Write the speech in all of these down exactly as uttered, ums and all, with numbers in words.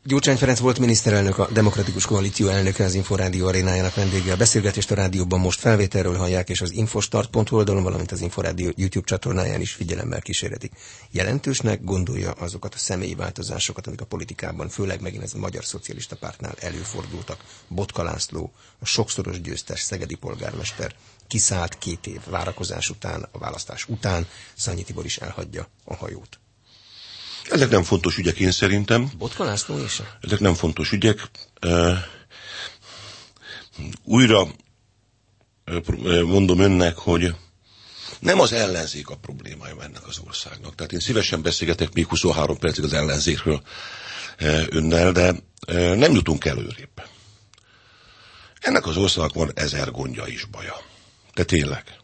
Gyurcsány Ferenc volt miniszterelnök, a Demokratikus Koalíció elnöke, az Inforádió arénájának vendége. A beszélgetést a rádióban most felvételről hallják, és az infostart pont hu oldalon, valamint az Inforádió YouTube csatornáján is figyelemmel kísérhetik. Jelentősnek gondolja azokat a személyi változásokat, amik a politikában, főleg megint ez a Magyar Szocialista Pártnál előfordultak. Botka László, a sokszoros győztes szegedi polgármester, kiszállt két év várakozás után, a választás után, Szanyi Tibor is elhagyja a hajót. Ezek nem fontos ügyek, én szerintem. Botka László is? Ezek nem fontos ügyek. Uh, újra uh, mondom önnek, hogy nem az ellenzék a problémája ennek az országnak. Tehát én szívesen beszélgetek még huszonhárom percig az ellenzékről uh, önnel, de uh, nem jutunk előrébb. Ennek az országnak van ezer gondja is baja. De tényleg.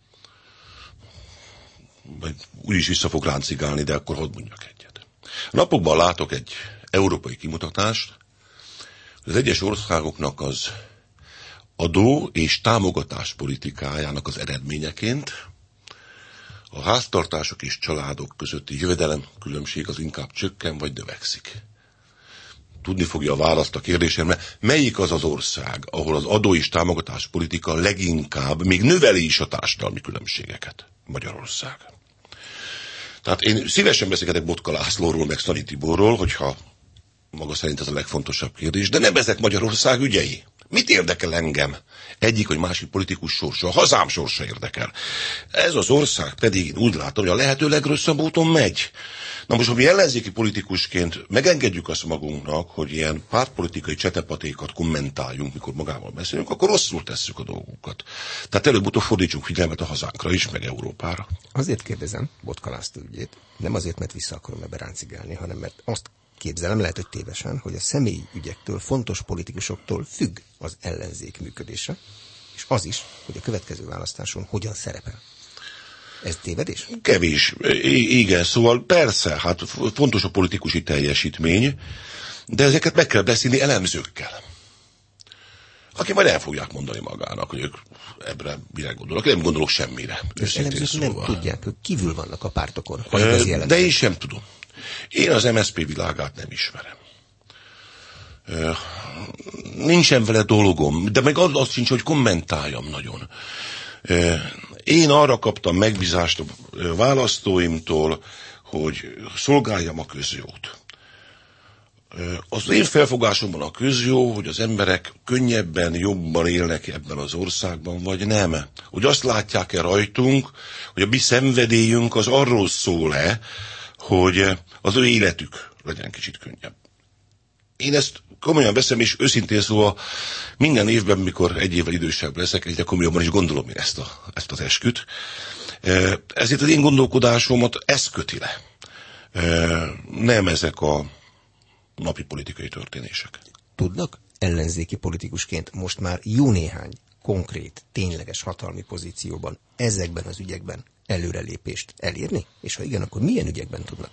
Úgyis vissza fog ráncigálni, de akkor hadd mondjak egyet. A napokban látok egy európai kimutatást, hogy az egyes országoknak az adó és támogatás politikájának az eredményeként a háztartások és családok közötti jövedelemkülönbség az inkább csökken vagy növekszik. Tudni fogja a választ a kérdésemre, melyik az az ország, ahol az adó és támogatás politika leginkább még növeli is a társadalmi különbségeket? Magyarország. Tehát én szívesen beszélgetek Botka Lászlóról, meg Szanyi Tiborról, hogyha maga szerint ez a legfontosabb kérdés, de nem ezek Magyarország ügyei. Mit érdekel engem? Egyik vagy másik politikus sorsa, a hazám sorsa érdekel. Ez az ország pedig én úgy látom, hogy a lehető legrosszabb úton megy. Na most, ha mi ellenzéki politikusként megengedjük azt magunknak, hogy ilyen pártpolitikai csetepatékat kommentáljunk, mikor magával beszélünk, akkor rosszul tesszük a dolgokat. Tehát előbb-utóbb fordítsunk figyelmet a hazánkra is, meg Európára. Azért kérdezem Botka László ügyét, nem azért, mert vissza akarom ebbe ráncigálni, hanem mert azt képzelem, lehet, hogy tévesen, hogy a személyi ügyektől, fontos politikusoktól függ az ellenzék működése, és az is, hogy a következő választáson hogyan szerepel. Ez tévedés? Kevés. I- igen, szóval persze, hát fontos a politikusi teljesítmény, de ezeket meg kell beszélni elemzőkkel. Aki majd el fogják mondani magának, hogy ők ebbre mire gondolnak. Nem gondolok semmire. És elemzők szóval. nem tudják, hogy kívül vannak a pártokon. Ö, de én sem tudom. Én az em es zé pé világát nem ismerem. Ö, nincsen vele dolgom, de meg az, az sincs, hogy kommentáljam nagyon. Ö, én arra kaptam megbízást a választóimtól, hogy szolgáljam a közjót. Az én felfogásomban a közjó, hogy az emberek könnyebben, jobban élnek ebben az országban, vagy nem. Hogy azt látják-e rajtunk, hogy a mi szenvedélyünk az arról szól-e, hogy az ő életük legyen kicsit könnyebb. Én ezt komolyan veszem, és őszintén szóval minden évben, mikor egy évvel idősebb leszek, egyre komolyabban is gondolom én ezt, a, ezt az esküt. Ezért az én gondolkodásomat ez köti le. Nem ezek a napi politikai történések. Tudnak ellenzéki politikusként most már jó néhány konkrét, tényleges hatalmi pozícióban ezekben az ügyekben előrelépést elérni? És ha igen, akkor milyen ügyekben tudnak?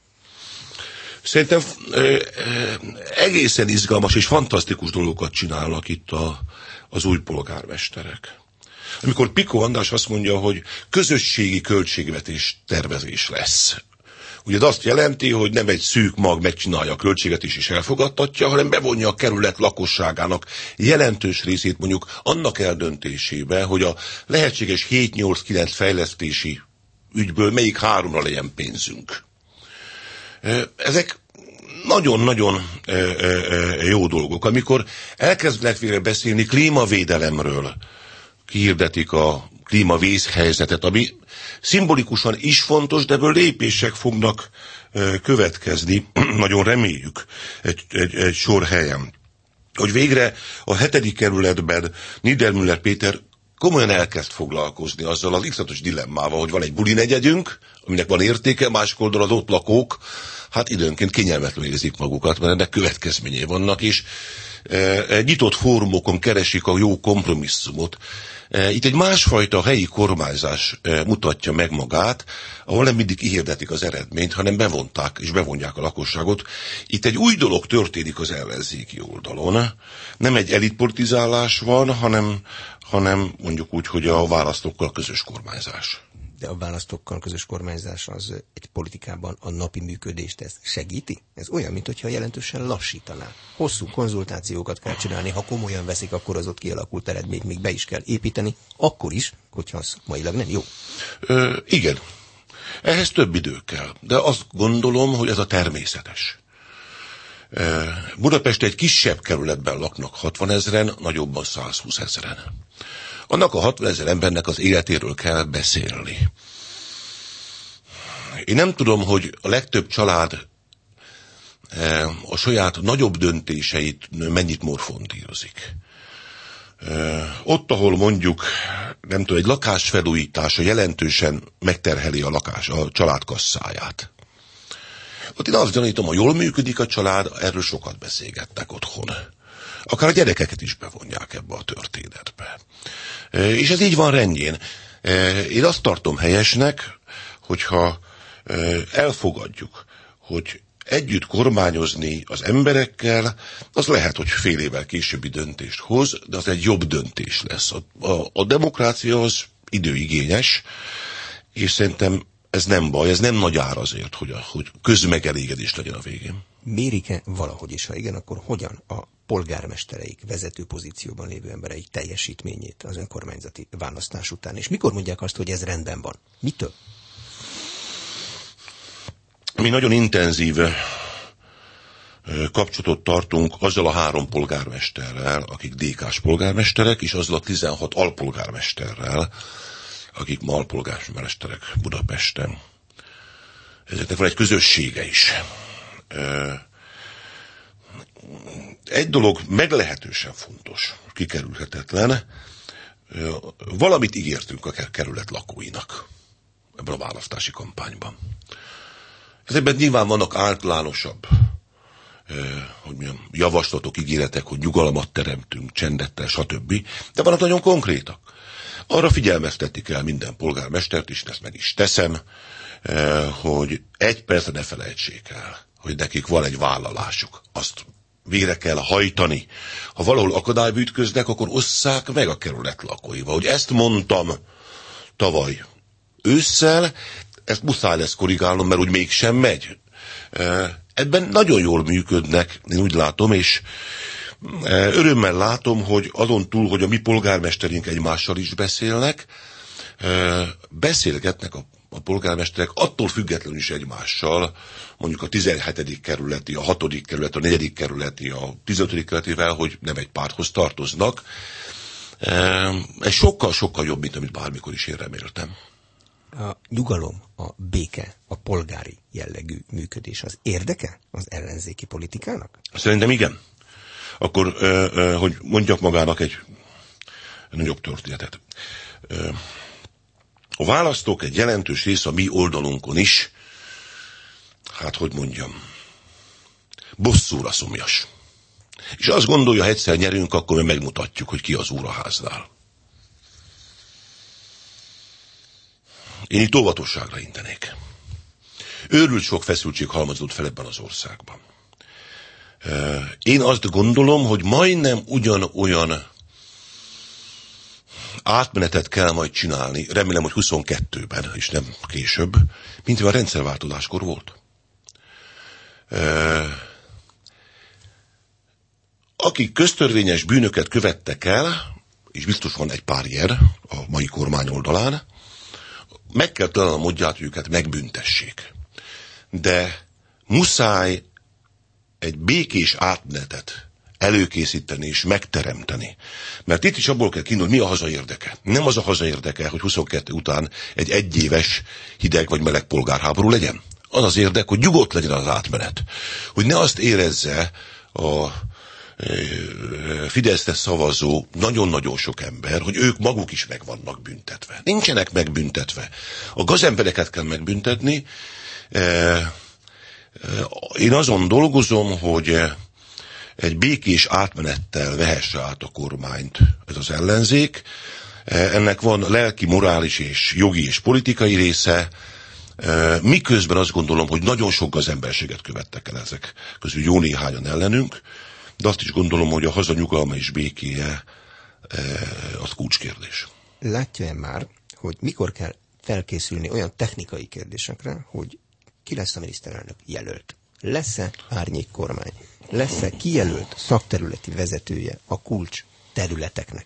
Szerintem ö, ö, egészen izgalmas és fantasztikus dolgokat csinálnak itt a, az új polgármesterek. Amikor Piko András azt mondja, hogy közösségi költségvetés tervezés lesz. Ugye ez azt jelenti, hogy nem egy szűk mag megcsinálja a költségvetés és elfogadtatja, hanem bevonja a kerület lakosságának jelentős részét mondjuk annak eldöntésébe, hogy a lehetséges hét nyolc kilenc fejlesztési ügyből melyik háromra legyen pénzünk. Ezek nagyon-nagyon jó dolgok. Amikor elkezdenek végre beszélni klímavédelemről, kihirdetik a klímavészhelyzetet, ami szimbolikusan is fontos, de ebből lépések fognak következni, nagyon reméljük, egy, egy, egy sor helyen. Hogy végre a hetedik kerületben Niedermüller Péter komolyan elkezd foglalkozni azzal az iszonyatos dilemmával, hogy van egy buli negyedünk, aminek van értéke, másik oldalon az ott lakók, hát időnként kényelmetlenül érzik magukat, mert ennek következményei vannak, és e, nyitott fórumokon keresik a jó kompromisszumot. E, itt egy másfajta helyi kormányzás e, mutatja meg magát, ahol nem mindig kihirdetik az eredményt, hanem bevonták és bevonják a lakosságot. Itt egy új dolog történik az ellenzéki oldalon. Nem egy elitpolitizálás van, hanem hanem mondjuk úgy, hogy a választókkal közös kormányzás. De a választókkal közös kormányzás az egy politikában a napi működést ez segíti? Ez olyan, mintha jelentősen lassítaná. Hosszú konzultációkat kell csinálni, ha komolyan veszik, akkor az ott kialakult eredményt még be is kell építeni, akkor is, hogyha szakmailag nem jó. Ö, igen. Ehhez több idő kell, de azt gondolom, hogy ez a természetes. Budapest egy kisebb kerületben laknak hatvanezren, nagyobban százhúszezren. Annak a hatvanezer embernek az életéről kell beszélni. Én nem tudom, hogy a legtöbb család a saját nagyobb döntéseit mennyit morfondírozik. Ott, ahol mondjuk, nem tudom, egy lakás felújítása jelentősen megterheli a lakás, a család kasszáját. Ott én azt gyanítom, ha jól működik a család, erről sokat beszélgetnek otthon. Akár a gyerekeket is bevonják ebbe a történetbe. És ez így van rendjén. Én azt tartom helyesnek, hogyha elfogadjuk, hogy együtt kormányozni az emberekkel, az lehet, hogy fél évvel későbbi döntést hoz, de az egy jobb döntés lesz. A, a, a demokrácia az időigényes, és szerintem ez nem baj, ez nem nagy ár azért, hogy, a, hogy közmegelégedés legyen a végén. Mérik-e valahogy is, ha igen, akkor hogyan a polgármestereik, vezető pozícióban lévő embereik teljesítményét az önkormányzati választás után? És mikor mondják azt, hogy ez rendben van? Mitől? Mi nagyon intenzív kapcsolatot tartunk azzal a három polgármesterrel, akik dé ká-s polgármesterek, és azzal a tizenhat alpolgármesterrel, akik ma alpolgármesterek Budapesten. Ezeknek van egy közössége is. Egy dolog meglehetősen fontos, kikerülhetetlen, valamit ígértünk a kerület lakóinak ebben a választási kampányban. Ezekben nyilván vannak általánosabb hogy milyen javaslatok, ígéretek, hogy nyugalmat teremtünk, csendettel, stb. De vannak nagyon konkrétak. Arra figyelmeztetni kell minden polgármestert, és ezt meg is teszem, hogy egy percre ne felejtsék el, hogy nekik van egy vállalásuk. Azt végre kell hajtani. Ha valahol akadályba ütköznek, akkor osszák meg a kerület lakóival. Hogy ezt mondtam tavaly ősszel, ezt muszáj lesz korrigálnom, mert úgy mégsem megy. Ebben nagyon jól működnek, én úgy látom, és örömmel látom, hogy azon túl, hogy a mi polgármesterünk egymással is beszélnek, beszélgetnek a, a polgármesterek attól függetlenül is egymással, mondjuk a tizenhetedik kerületi, a hatodik kerületi, a negyedik kerületi, a tizenötödik kerületivel, hogy nem egy párthoz tartoznak. Ez sokkal-sokkal jobb, mint amit bármikor is én reméltem. A nyugalom, a béke, a polgári jellegű működés az érdeke az ellenzéki politikának? Szerintem igen. Akkor, ö, ö, hogy mondjak magának egy nagyobb történetet. Ö, a választók egy jelentős része a mi oldalunkon is, hát hogy mondjam, bosszúra szomjas. És azt gondolja, ha egyszer nyerünk, akkor mi megmutatjuk, hogy ki az úr a háznál. Én itt óvatosságra intenék. Őrült sok feszültség halmazódott fel ebben az országban. Én azt gondolom, hogy majdnem ugyanolyan átmenetet kell majd csinálni, remélem, hogy huszonkettőben, és nem később, mint a rendszerváltozáskor volt. Akik köztörvényes bűnöket követtek el, és biztos van egy pár ilyen a mai kormány oldalán, meg kell találni a módját, hogy őket megbüntessék. De muszáj egy békés átmenetet előkészíteni és megteremteni. Mert itt is abból kell kiindulni, mi a haza érdeke. Nem az a haza érdeke, hogy huszonkettő után egy egyéves hideg vagy meleg polgárháború legyen. Az az érdek, hogy nyugodt legyen az átmenet. Hogy ne azt érezze a Fideszre szavazó nagyon-nagyon sok ember, hogy ők maguk is meg vannak büntetve. Nincsenek megbüntetve. A gazembereket kell megbüntetni. Én azon dolgozom, hogy egy békés átmenettel vehesse át a kormányt ez az ellenzék. Ennek van lelki, morális és jogi és politikai része. Miközben azt gondolom, hogy nagyon sok gazemberséget követtek el ezek közül jó néhányan ellenünk, de azt is gondolom, hogy a haza nyugalma és békéje az kulcskérdés. Látja-e már, hogy mikor kell felkészülni olyan technikai kérdésekre, hogy ki lesz a miniszterelnök jelölt? Lesz-e árnyék kormány? Lesz-e kijelölt szakterületi vezetője a kulcs területeknek?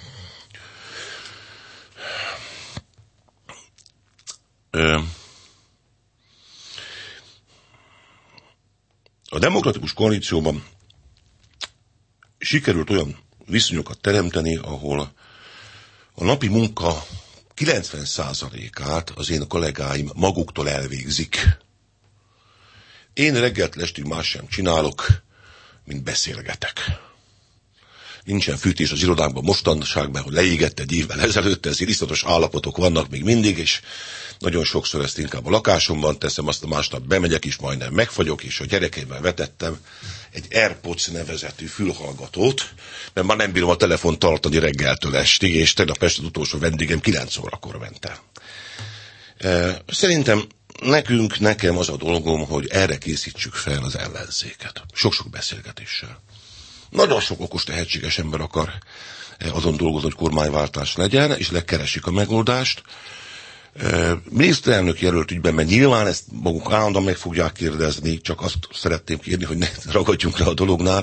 A demokratikus koalícióban sikerült olyan viszonyokat teremteni, ahol a napi munka kilencven százalékát az én kollégáim maguktól elvégzik. Én reggelt estig más sem csinálok, mint beszélgetek. Nincsen fűtés az irodánkban mostanságban, hogy leégett egy évvel ezelőtt, ezért iszonyatos állapotok vannak még mindig, és nagyon sokszor ezt inkább a lakásomban teszem, azt a másnap bemegyek is, majdnem megfagyok, és a gyerekeimmel vetettem egy AirPods nevezetű fülhallgatót, mert már nem bírom a telefont tartani reggeltől estig, és tegnap este az utolsó vendégem kilenc órakor ment el. Szerintem nekünk, nekem az a dolgom, hogy erre készítsük fel az ellenzéket. Sok-sok beszélgetéssel. Nagyon sok okos, tehetséges ember akar azon dolgozni, hogy kormányváltás legyen, és lekeresik a megoldást. Miniszterelnök jelölt ügyben, mert nyilván ezt maguk állandóan meg fogják kérdezni, csak azt szeretném kérni, hogy ne ragadjunk le a dolognál.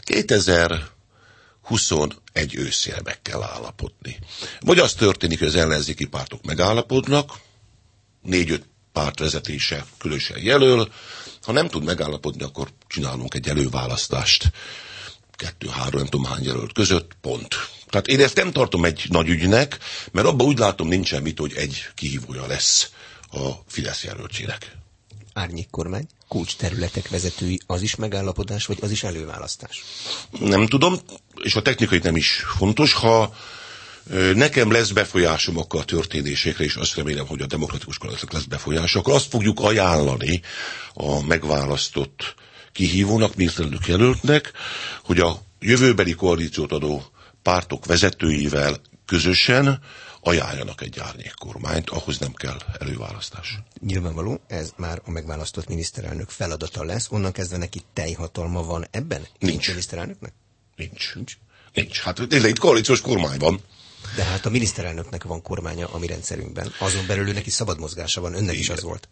kétezer-huszonegy őszére meg kell állapodni. Vagy az történik, hogy az ellenzéki pártok megállapodnak, négy-öt párt vezetése különösen jelöl, ha nem tud megállapodni, akkor csinálunk egy előválasztást. Kettő-három, nem tudom hány jelölt között, pont. Tehát én ezt nem tartom egy nagy ügynek, mert abban úgy látom nincsen mit, hogy egy kihívója lesz a Fidesz jelöltségnek. Árnyék kormány, kulcs területek vezetői, az is megállapodás, vagy az is előválasztás? Nem tudom, és a technikai nem is fontos. Ha nekem lesz befolyásom akkor a történésekre, és azt remélem, hogy a demokratikus koalíciónak lesz befolyása, akkor azt fogjuk ajánlani a megválasztott kihívónak, miniszterelnök jelöltnek, hogy a jövőbeli koalíciót adó pártok vezetőivel közösen ajánljanak egy árnyékkormányt, ahhoz nem kell előválasztás. Nyilvánvaló, ez már a megválasztott miniszterelnök feladata lesz, onnan kezdve neki teljhatalma van ebben? Nincs. Miniszterelnöknek? Nincs. Nincs. Nincs. Hát itt koalíciós kormány van. De hát a miniszterelnöknek van kormánya a mi rendszerünkben. Azon belül ő neki szabad mozgása van, önnek is az volt.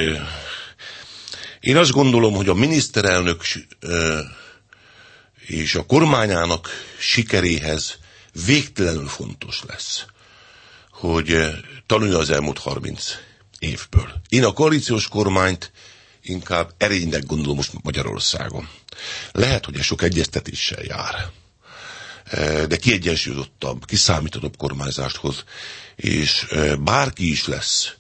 Én azt gondolom, hogy a miniszterelnök és a kormányának sikeréhez végtelenül fontos lesz, hogy tanulja az elmúlt harminc évből. Én a koalíciós kormányt inkább erénynek gondolom most Magyarországon. Lehet, hogy ez sok egyeztetéssel jár, de kiegyensúlyozottabb, kiszámíthatóbb kormányzást hoz, és bárki is lesz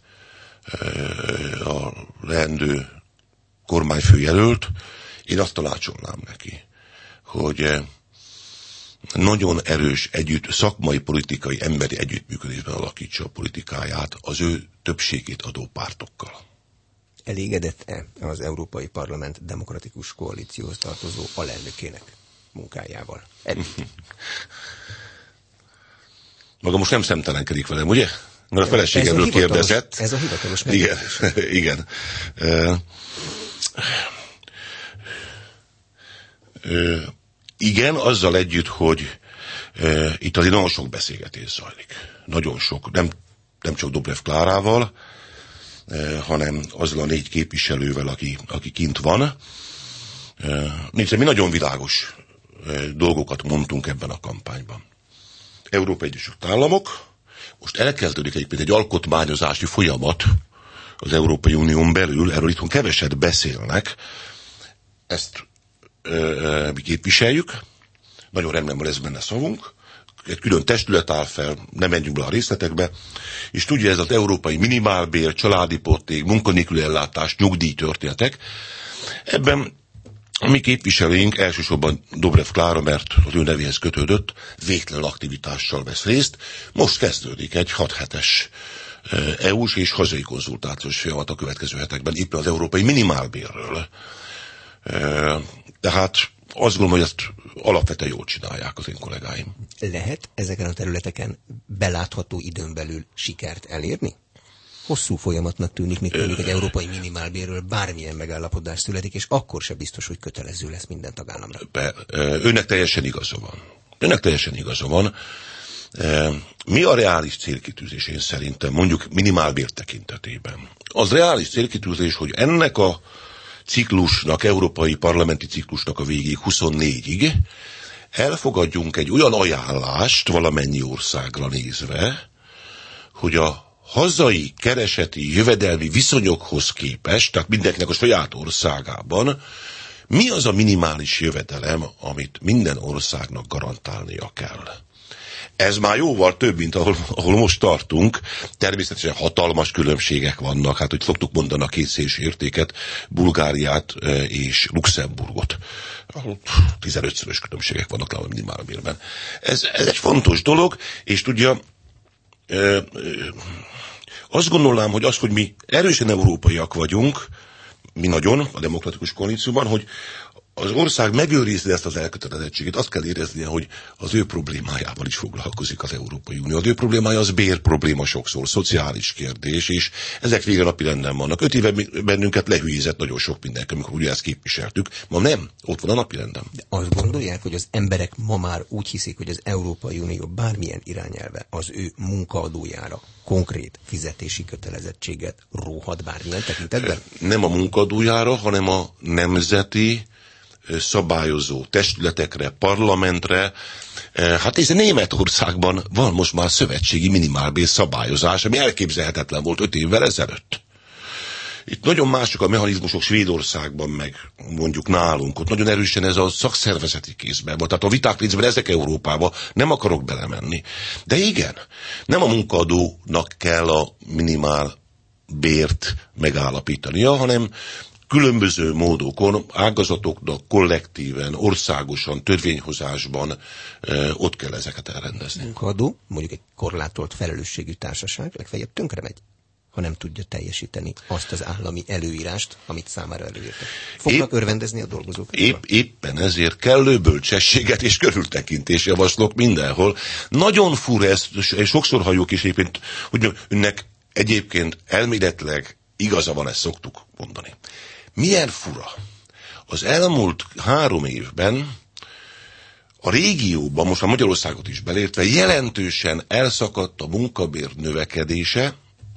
a leendő kormányfőjelölt, én azt tanácsolnám neki, hogy nagyon erős együtt, szakmai, politikai, emberi együttműködésben alakítsa a politikáját az ő többségét adó pártokkal. Elégedett-e az Európai Parlament demokratikus koalícióhoz tartozó alelnökének munkájával? Eddig. Maga most nem szemtelenkedik velem, ugye? Mert a feleségemről kérdezett. Ez a hivatalos megjegyzés. Igen, igen. Uh, uh, igen, azzal együtt, hogy uh, itt azért nagyon sok beszélgetés zajlik. Nagyon sok. Nem, nem csak Dobrev Klárával, uh, hanem azzal a négy képviselővel, aki, aki kint van. Uh, Nézd, mi nagyon világos uh, dolgokat mondtunk ebben a kampányban. Európai Egyesült Államok, most elkezdődik egyébként egy alkotmányozási folyamat az Európai Unión belül, erről itthon keveset beszélnek, ezt ö, ö, mi képviseljük, nagyon remélem, hogy ez benne szavunk, egy külön testület áll fel, nem menjünk be a részletekbe, és tudja, ez az európai minimálbér, családi pótlék, munkanélküli ellátás, nyugdíjtörténetek. Ebben a mi képviselőink, elsősorban Dobrev Klára, mert az ő nevéhez kötődött, végtelen aktivitással vesz részt. Most kezdődik egy hat hetes é u-s és hazai konzultációs folyamat a következő hetekben, éppen az európai minimálbérről. Tehát azt gondolom, hogy ezt alapvetően jól csinálják az én kollégáim. Lehet ezeken a területeken belátható időn belül sikert elérni? Hosszú folyamatnak tűnik, még mondjuk egy európai minimálbérről bármilyen megállapodás születik, és akkor se biztos, hogy kötelező lesz minden tagállamra. Be, önnek teljesen igaza van. Önnek teljesen igaza van. Mi a reális célkitűzés én szerintem, mondjuk minimálbér tekintetében? Az reális célkitűzés, hogy ennek a ciklusnak, európai parlamenti ciklusnak a végéig, huszonnégyig elfogadjunk egy olyan ajánlást valamennyi országra nézve, hogy a hazai kereseti, jövedelmi viszonyokhoz képest, tehát mindenkinek a saját országában, mi az a minimális jövedelem, amit minden országnak garantálnia kell. Ez már jóval több, mint ahol, ahol most tartunk. Természetesen hatalmas különbségek vannak. Hát, hogy szoktuk mondani a kétszés értéket, Bulgáriát és Luxemburgot. Ahol tizenötszörös különbségek vannak a minimálbérben. Ez, ez egy fontos dolog, és tudja, ö, ö, azt gondolnám, hogy az, hogy mi erősen európaiak vagyunk, mi nagyon, a demokratikus koalícióban, hogy az ország megőrizni ezt az elkötelezettséget, azt kell éreznie, hogy az ő problémájával is foglalkozik az Európai Unió. Az ő problémája az bér probléma sokszor, szociális kérdés, és ezek végre napirenden vannak. Öt éve bennünket lehülyézett nagyon sok mindenki, amikor ugye ezt képviseltük. Ma nem, ott van a napirenden. De azt gondolják, hogy az emberek ma már úgy hiszik, hogy az Európai Unió bármilyen irányelve az ő munkaadójára konkrét fizetési kötelezettséget róhat bármilyen tekintetben? Nem a munkaadójára, hanem a nemzeti szabályozó testületekre, parlamentre. Hát ez Németországban van most már szövetségi minimálbér szabályozás, ami elképzelhetetlen volt öt évvel ezelőtt. Itt nagyon mások a mechanizmusok Svédországban, meg mondjuk nálunk. Ott nagyon erősen ez a szakszervezeti kézben van. Tehát a viták részben ezek Európában nem akarok belemenni. De igen, nem a munkaadónak kell a minimál bért megállapítania, hanem különböző módokon, ágazatoknak, kollektíven, országosan, törvényhozásban e, ott kell ezeket elrendezni. Munkadó, mondjuk egy korlátolt felelősségű társaság legfeljebb tönkre megy, ha nem tudja teljesíteni azt az állami előírást, amit számára előírtak. Fognak épp, örvendezni a dolgozók? Épp, éppen ezért kellő bölcsességet és körültekintést javaslok mindenhol. Nagyon fura ez, sokszor halljuk is éppen, hogy önnek egyébként elméletileg igaza van, ezt szoktuk mondani. Milyen fura. Az elmúlt három évben a régióban, most már Magyarországot is belértve, jelentősen elszakadt a munkabér növekedése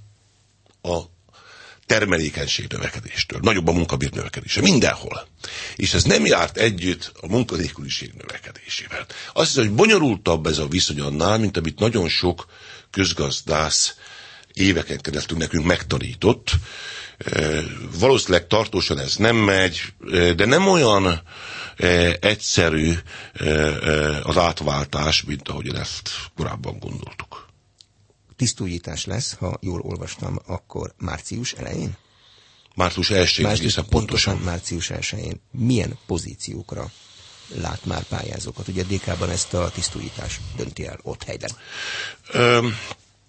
a termelékenység növekedéstől. Nagyobb a munkabér növekedése. Mindenhol. És ez nem járt együtt a munkanélküliség növekedésével. Azt hiszem, hogy bonyolultabb ez a viszony annál, mint amit nagyon sok közgazdász éveken keresztül nekünk megtanított. E, valószínűleg tartósan ez nem megy, de nem olyan e, egyszerű e, e, az átváltás, mint ahogyan ezt korábban gondoltuk. Tisztújítás lesz, ha jól olvastam, akkor március elején? Március elsején egészen pontosan. pontosan. Március elsején. Milyen pozíciókra lát már pályázókat? Ugye a dé ká-ban ezt a tisztújítás dönti el ott helyben. Um,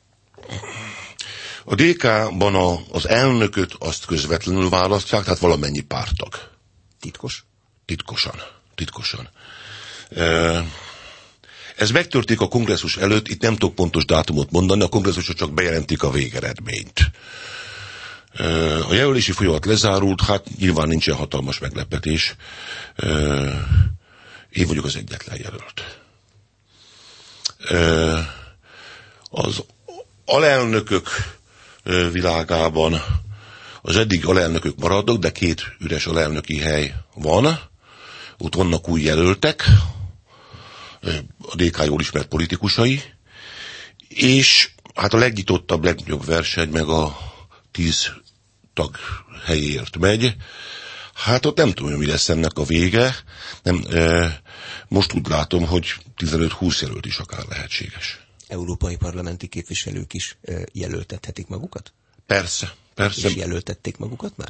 A dé ká-ban a, az elnököt azt közvetlenül választják, tehát valamennyi párttag. Titkos? Titkosan. Titkosan. Ez megtörténik a kongresszus előtt, itt nem tudok pontos dátumot mondani, a kongresszusok csak bejelentik a végeredményt. A jelölési folyamat lezárult, hát nyilván nincsen hatalmas meglepetés. Én vagyok az egyetlen jelölt. Az alelnökök világában az eddig alelnökök maradnak, de két üres alelnöki hely van. Ott vannak új jelöltek, a dé ká jól ismert politikusai, és hát a legnyitottabb, legnagyobb verseny meg a tíz tag helyéért megy. Hát ott nem tudom, mi lesz ennek a vége. Nem, e, most úgy látom, hogy tizenöt-húsz jelölt is akár lehetséges. Európai parlamenti képviselők is e, jelöltethetik magukat? Persze, persze. És jelöltették magukat már?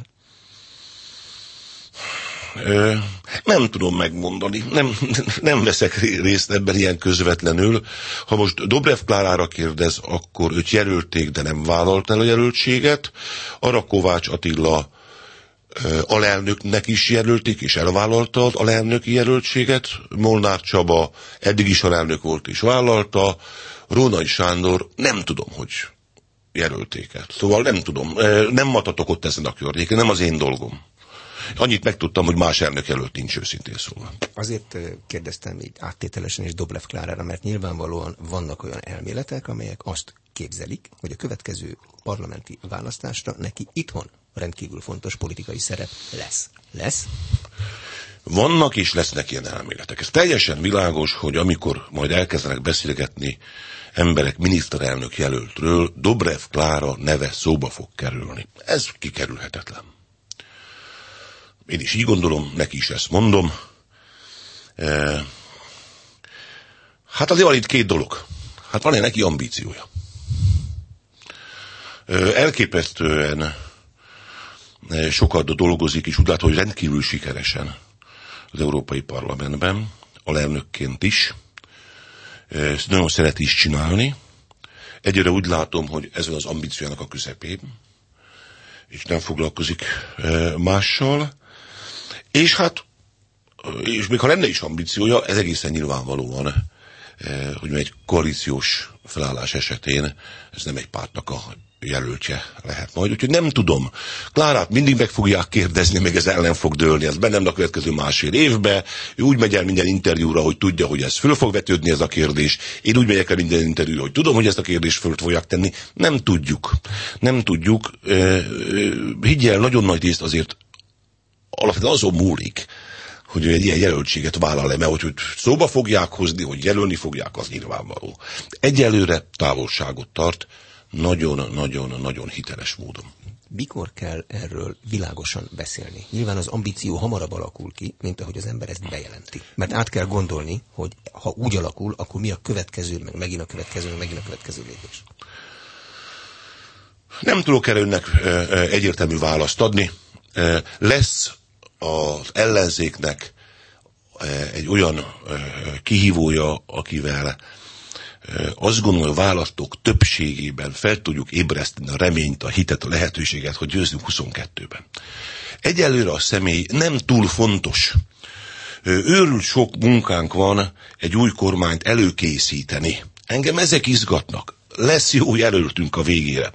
E, nem tudom megmondani. Nem, nem veszek részt ebben ilyen közvetlenül. Ha most Dobrev Klárára kérdez, akkor őt jelölték, de nem vállalt el a jelöltséget. Arra Kovács Attila alelnöknek is jelölték, és elvállalta az alelnöki jelöltséget. Molnár Csaba eddig is alelnök volt, és vállalta. Rónai Sándor nem tudom, hogy jelölték el. Szóval nem tudom, nem matatok ott ezen a környéken, nem az én dolgom. Annyit megtudtam, hogy más elnökjelölt nincs, őszintén szóval. Azért kérdeztem így áttételesen és Dobrev Klárára, mert nyilvánvalóan vannak olyan elméletek, amelyek azt képzelik, hogy a következő parlamenti választásra neki itthon rendkívül fontos politikai szerep lesz. Lesz? Vannak és lesznek ilyen elméletek. Ez teljesen világos, hogy amikor majd elkezdenek beszélgetni emberek miniszterelnök jelöltről, Dobrev Klára neve szóba fog kerülni. Ez kikerülhetetlen. Én is így gondolom, neki is ezt mondom. E, hát azért van itt két dolog. Hát van-e neki ambíciója? E, elképesztően sokat dolgozik, és úgy látom, hogy rendkívül sikeresen az Európai Parlamentben, alelnökként is. Ezt nagyon szereti is csinálni. Egyre úgy látom, hogy ez van az ambíciójának a közepén, és nem foglalkozik mással. És hát, és még ha lenne is ambíciója, ez egészen nyilvánvalóan, hogy egy koalíciós felállás esetén ez nem egy pártnak a jelöltje lehet majd. Úgyhogy nem tudom. Klárát mindig meg fogják kérdezni, még ez el nem fog dőlni. Ez bennem a következő másfél évbe. Ő úgy megy el minden interjúra, hogy tudja, hogy ez föl fog vetődni ez a kérdés. Én úgy megyek el minden interjúra, hogy tudom, hogy ezt a kérdést föl fogják tenni. Nem tudjuk. Nem tudjuk. Higgyel, nagyon nagy részt azért alapvetően azon múlik, hogy ő egy ilyen jelöltséget vállal-e, mert hogy szóba fogják hozni, hogy jelölni fogják, az nyilvánvaló. Egyelőre távolságot tart, nagyon-nagyon-nagyon hiteles módon. Mikor kell erről világosan beszélni? Nyilván az ambíció hamarabb alakul ki, mint ahogy az ember ezt bejelenti. Mert át kell gondolni, hogy ha úgy alakul, akkor mi a következő, meg megint a következő, meg megint a következő lépés. Nem tudok erre önnek egyértelmű választ adni. Lesz az ellenzéknek egy olyan kihívója, akivel azt gondolom, hogy a választók többségében fel tudjuk ébreszteni a reményt, a hitet, a lehetőséget, hogy győzzünk huszonkettőben. Egyelőre a személy nem túl fontos. Őrült sok munkánk van egy új kormányt előkészíteni. Engem ezek izgatnak. Lesz jó jelöltünk a végére.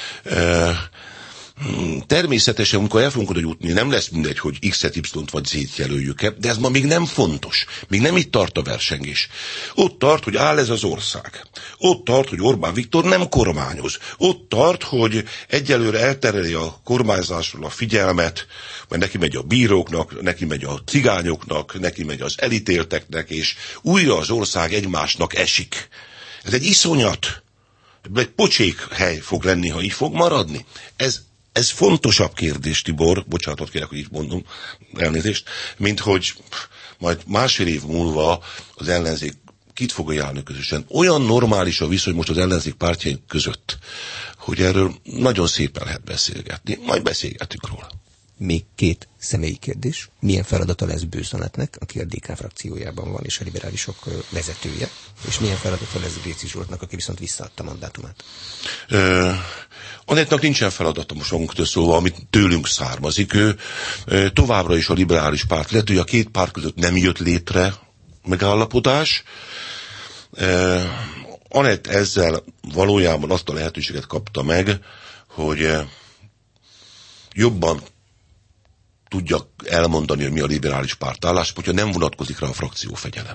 Természetesen, amikor el fogunk oda jutni, nem lesz mindegy, hogy X-et, Y-t vagy Z-t jelöljük-e, de ez ma még nem fontos. Még nem itt tart a versengés. Ott tart, hogy áll ez az ország. Ott tart, hogy Orbán Viktor nem kormányoz. Ott tart, hogy egyelőre eltereli a kormányzásról a figyelmet, mert neki megy a bíróknak, neki megy a cigányoknak, neki megy az elítélteknek, és újra az ország egymásnak esik. Ez egy iszonyat, egy pocsék hely fog lenni, ha így fog maradni. Ez Ez fontosabb kérdés, Tibor, bocsánatot kérek, hogy így mondom, elnézést, mint hogy majd másfél év múlva az ellenzék kit fog ajánlani közösen. Olyan normális a viszony most az ellenzék pártjaink között, hogy erről nagyon szépen lehet beszélgetni. Majd beszélgetünk róla. Még két személyi kérdés. Milyen feladata lesz Bősz Anettnek, aki a dé ká frakciójában van, és a liberálisok vezetője, és milyen feladata lesz Réczi Zsoltnak, aki viszont visszaadta mandátumát? Ö, Anettnak nincsen feladata most magunktól szóval, amit tőlünk származik. Ő ö, továbbra is a liberális párt lett, hogy a két párt között nem jött létre megállapodás. Ö, Anett ezzel valójában azt a lehetőséget kapta meg, hogy jobban tudja elmondani, hogy mi a liberális párt álláspontja, nem vonatkozik rá a frakciófegyelem.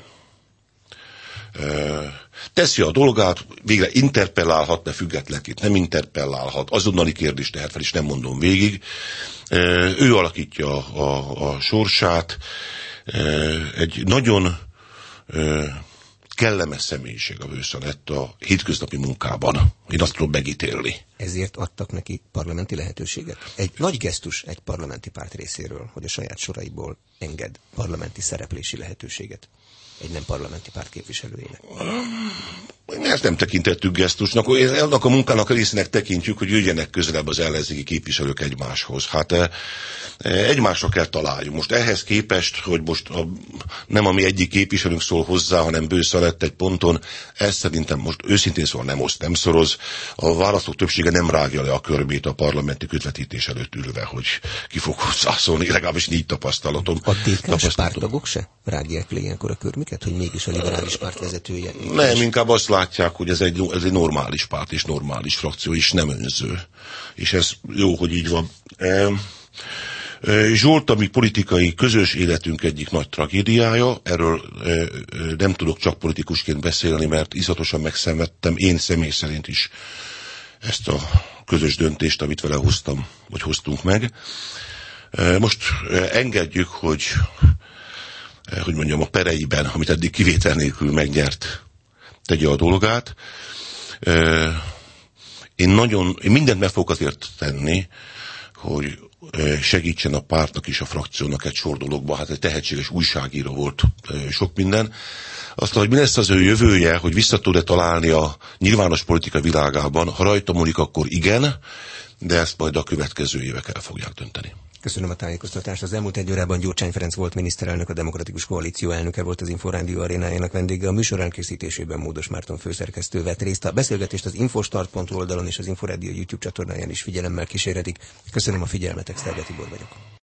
Teszi a dolgát, végre interpellálhat, de függetlenként nem interpellálhat, azonnali kérdést tehet fel, és nem mondom végig. Ő alakítja a, a, a sorsát. Egy nagyon kellemes személyiség a Bősz Anett a hétköznapi munkában. Én azt tudom megítélni. Ezért adtak neki parlamenti lehetőséget. Egy nagy gesztus egy parlamenti párt részéről, hogy a saját soraiból enged parlamenti szereplési lehetőséget egy nem parlamenti párt képviselőjének. Ezt nem tekintettük gesztusnak, annak a munkának a részének tekintjük, hogy jöjjenek közelebb az ellenzéki képviselők egymáshoz. Hát egymásra kell találjunk. Most ehhez képest, hogy most a, nem a mi egyik képviselőnk szól hozzá, hanem Bősz Anett egy ponton, ez szerintem most őszintén szól nem oszt, nem szoroz. A választók többsége nem rágja le a körbét a parlamenti közvetítés előtt ülve, hogy ki fog hozzászólni, legalábbis így tapasztalatom. A dé ká-s pártagok se rágják le ilyenkor a körmüket, hogy mégis a liberális párt vezetője? Nem, inkább azt látják, hogy ez egy, ez egy normális párt és normális frakció, és nem önző. És ez jó, hogy így van. Zsolt, ami politikai közös életünk egyik nagy tragédiája, erről nem tudok csak politikusként beszélni, mert iszonyatosan megszenvedtem, én személy szerint is ezt a közös döntést, amit vele hoztam, vagy hoztunk meg. Most engedjük, hogy, hogy mondjam, a pereiben, amit eddig kivétel nélkül megnyert, tegye a dolgát. Én nagyon, én mindent meg fogok azért tenni, hogy segítsen a pártnak és a frakciónak egy sor dologba. Hát egy tehetséges újságíró volt, sok minden. Aztán, hogy mi lesz az ő jövője, hogy vissza tud-e találni a nyilvános politika világában, ha rajta múlik, akkor igen, de ezt majd a következő évek el fogják dönteni. Köszönöm a tájékoztatást. Az elmúlt egy órában Gyurcsány Ferenc volt miniszterelnök, a Demokratikus Koalíció elnöke volt az Inforádió arénájának vendége. A műsor elkészítésében Módos Márton főszerkesztő vett részt. A beszélgetést az infostart pont hu oldalon és az Inforádió YouTube csatornáján is figyelemmel kísérhetik. Köszönöm a figyelmet, Exterge Tibor vagyok.